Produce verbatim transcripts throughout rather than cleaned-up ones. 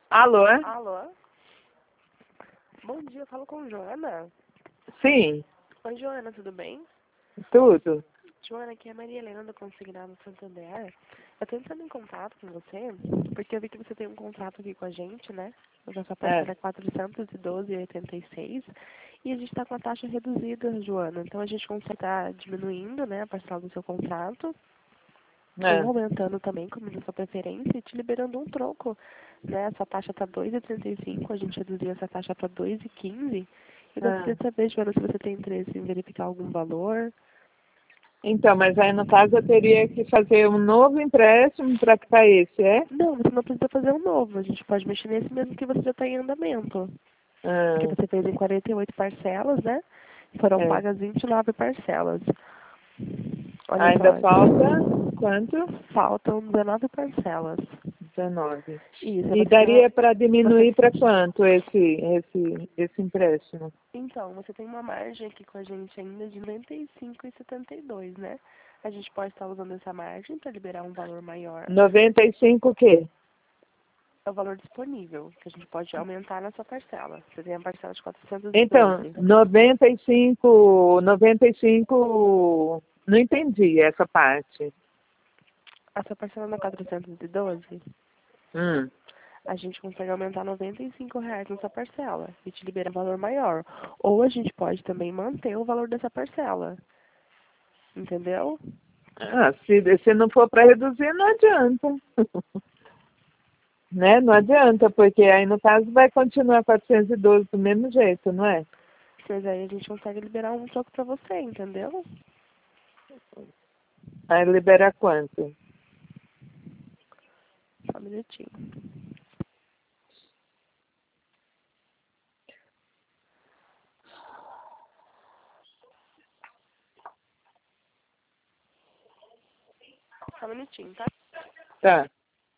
Alô? Alô? Bom dia, eu falo com Joana. Sim, Oi, Joana, tudo bem? tudo. Joana, aqui é a Maria Helena do Consignado Santander. Eu tô entrando em contato com você, porque eu vi que você tem um contrato aqui com a gente, né? A sua parcela é É. quatrocentos e doze reais e oitenta e seis centavos. E a gente está com a taxa reduzida, Joana. Então a gente consegue estar diminuindo, né, a parcela do seu contrato, ou É. aumentando também, como da sua preferência, e te liberando um troco. Né? Essa taxa está dois reais e trinta e cinco centavos, a gente reduziu essa taxa para dois reais e quinze centavos. Eu gostaria Ah. de saber, Joana, se você tem interesse em verificar algum valor. Então, mas aí no caso eu teria que fazer um novo empréstimo para ficar esse, é? Não, você não precisa fazer um novo. A gente pode mexer nesse mesmo que você já está em andamento. Porque Ah, você fez em quarenta e oito parcelas, né? Foram é. pagas vinte e nove parcelas. Olha Ainda falta só. quanto? Faltam dezenove parcelas. dezenove. Isso, E você tem uma... daria para diminuir para Você... quanto esse, esse, esse empréstimo? Então, você tem uma margem aqui com a gente ainda de noventa e cinco reais e setenta e dois centavos, né? A gente pode estar usando essa margem para liberar um valor maior. noventa e cinco o quê? É o valor disponível, que a gente pode aumentar na sua parcela. Você tem a parcela de quatrocentos e Então, doze. noventa e cinco, noventa e cinco, não entendi essa parte. A sua parcela não é quatrocentos e doze? Hum. A gente consegue aumentar noventa e cinco reais nessa parcela e te libera um valor maior. Ou a gente pode também manter o valor dessa parcela. Entendeu? Ah, se, se não for para reduzir, não adianta. Né? Não adianta, porque aí no caso vai continuar quatrocentos e doze do mesmo jeito, não é? Mas aí a gente consegue liberar um troco pra você, entendeu? Aí libera quanto? Só um minutinho. Só um minutinho, tá? Tá.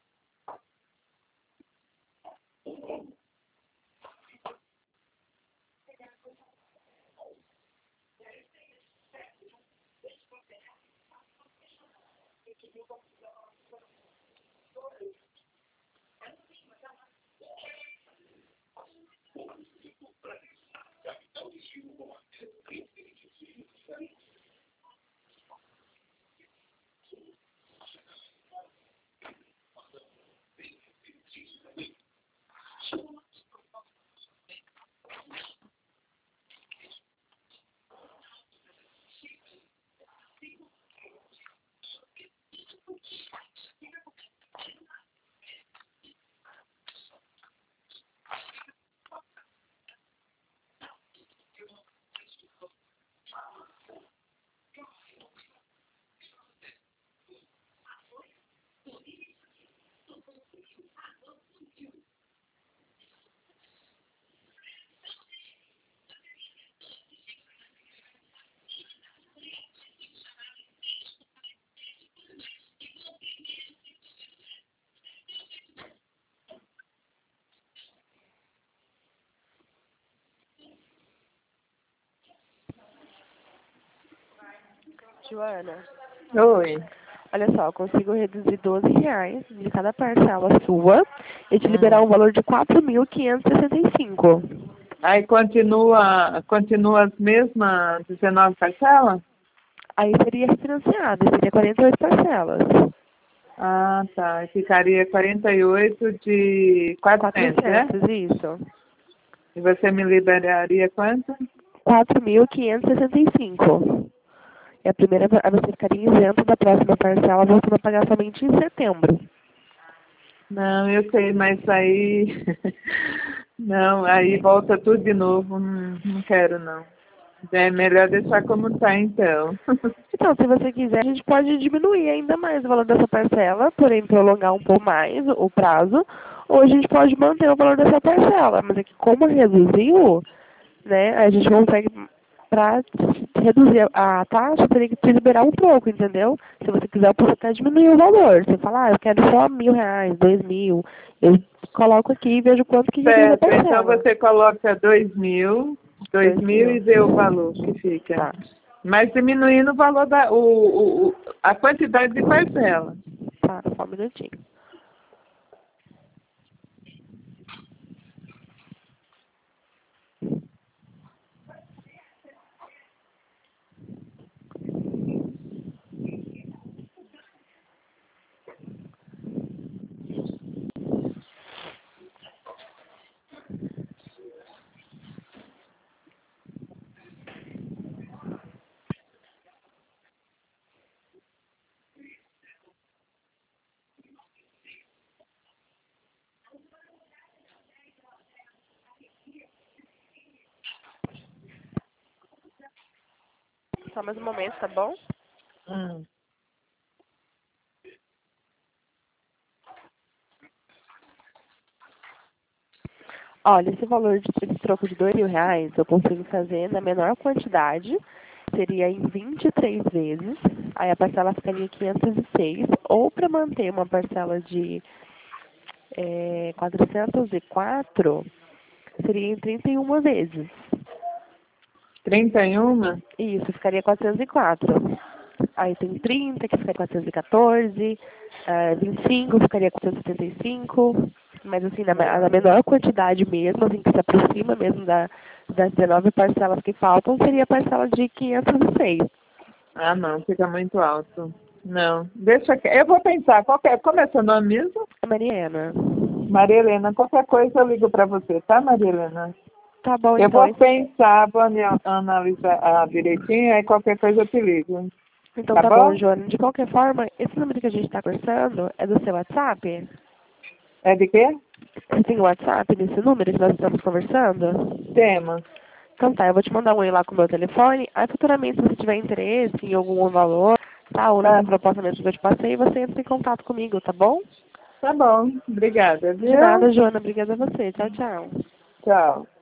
Joana, Oi. olha só, eu consigo reduzir doze reais de cada parcela sua e te liberar Hum. um valor de quatro mil quinhentos e sessenta e cinco. Aí continua, continua as mesmas dezenove parcelas? Aí seria refinanciado, seria quarenta e oito parcelas. Ah, tá. Aí ficaria quarenta e oito de quatrocentos, é? quatrocentos, isso. E você me liberaria quanto? quatro mil quinhentos e sessenta e cinco. E a primeira, aí você ficaria isento da próxima parcela, voltando a pagar somente em setembro. Não, eu sei, mas aí... Não, aí volta tudo de novo. Não, não quero, não. É melhor deixar como tá, então. Então, se você quiser, a gente pode diminuir ainda mais o valor dessa parcela, porém prolongar um pouco mais o prazo, ou a gente pode manter o valor dessa parcela. Mas é que como reduziu, né, a gente consegue, para reduzir a taxa, teria que te liberar um pouco, entendeu? Se você quiser, eu posso até diminuir o valor. Você fala, ah, eu quero só mil reais, dois mil, eu coloco aqui e vejo quanto que reduz a Certo, então parcela. você coloca dois mil, dois Dois mil mil. e vê o valor que fica. Tá, Mas diminuindo o valor da, o, o, a quantidade de parcela. tá, só um minutinho. Só mais um momento, tá bom? Hum. Olha, esse valor de esse troco de dois mil reais eu consigo fazer na menor quantidade, seria em vinte e três vezes, aí a parcela ficaria quinhentos e seis, ou para manter uma parcela de é, quatrocentos e quatro, seria em trinta e uma vezes. trinta e um? Isso, ficaria quatrocentos e quatro. Aí tem trinta, que ficaria quatrocentos e quatorze, uh, vinte e cinco ficaria quatrocentos e setenta e cinco, mas assim, na, na menor quantidade mesmo, assim, que se aproxima mesmo da, das dezenove parcelas que faltam, seria a parcela de quinhentos e seis. Ah, não, fica muito alto. Não, deixa que... Eu vou pensar, qualquer... como é seu nome mesmo? Mariana. Maria Helena, qualquer coisa eu ligo para você, tá, Maria Helena? Tá bom, Eu então. vou pensar, vou ana- analisar ah, direitinho, aí qualquer coisa eu te ligo. Então Tá tá bom, bom? Joana. De qualquer forma, esse número que a gente está conversando é do seu WhatsApp? É de quê? Você tem o WhatsApp nesse número que nós estamos conversando? Temos. Então tá, eu vou te mandar um e-mail lá com o meu telefone. Aí futuramente, se você tiver interesse em algum valor, tá, ou nessa Tá, proposta mesmo que eu te passei, você entra em contato comigo, tá bom? tá bom. Obrigada, De nada, viu? Joana. Obrigada a você. Tchau, tchau. Tchau.